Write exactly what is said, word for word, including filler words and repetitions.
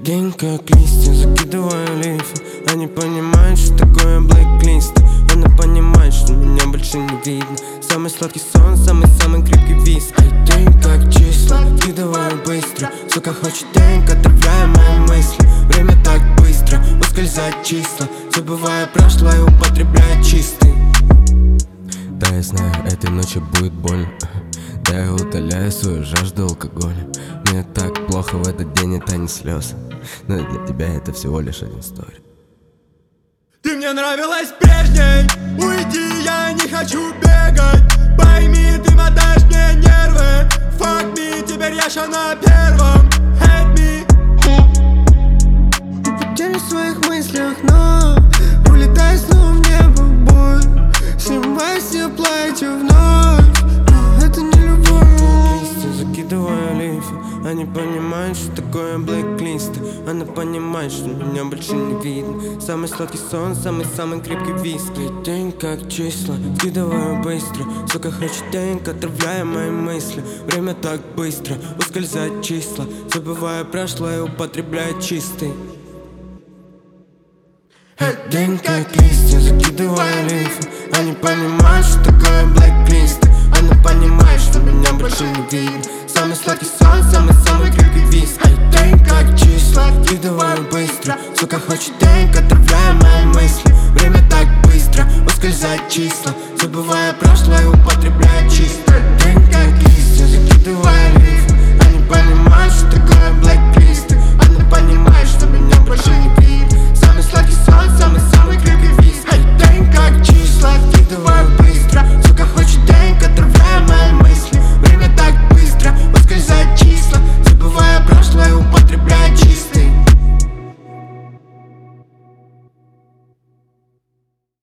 День как листья, закидываю лифы. Они понимают, что такое блэк-листы. Она понимает, что меня больше не видно. Самый сладкий сон, самый-самый крепкий виски. День как числа, скидываю быстро. Сука хочет денег, отравляя мои мысли. Время так быстро, ускользает числа. Забывая прошлое, употребляя чистый. Да, я знаю, этой ночью будет больно. Да, я утоляю свою жажду алкоголя. Мне так плохо в этот день, это не слезы. Но для тебя это всего лишь один стори. Ты мне нравилась прежней, уйди, я не хочу бегать. Пойми, ты мотаешь мне нервы. Fuck me, теперь я ща на первом. Hate me. Потерясь в своих мыслях, но улетай снова в небо, боль. Снимай себе платье вновь, но это не любовь. Листья, закидываю лифы. Они понимают, что такое блэк-листы. Она понимает, что меня больше не видно. Самый сладкий сон, самый-самый крепкий виски. День как числа, скидываю быстро. Сука хочет денег, отравляя мои мысли. Время так быстро, ускользает числа. Забывая прошлое, употребляя чистый. День как листья, закидываю лифы. Они понимают, что такое блэк-листы. Она понимает, что меня больше не видно. Самый сладкий сон, самый-самый крепкий виски. День как числа, скидываю быстро. Сука хочет денег, отравляя мои мысли. Время так быстро, ускользает числа.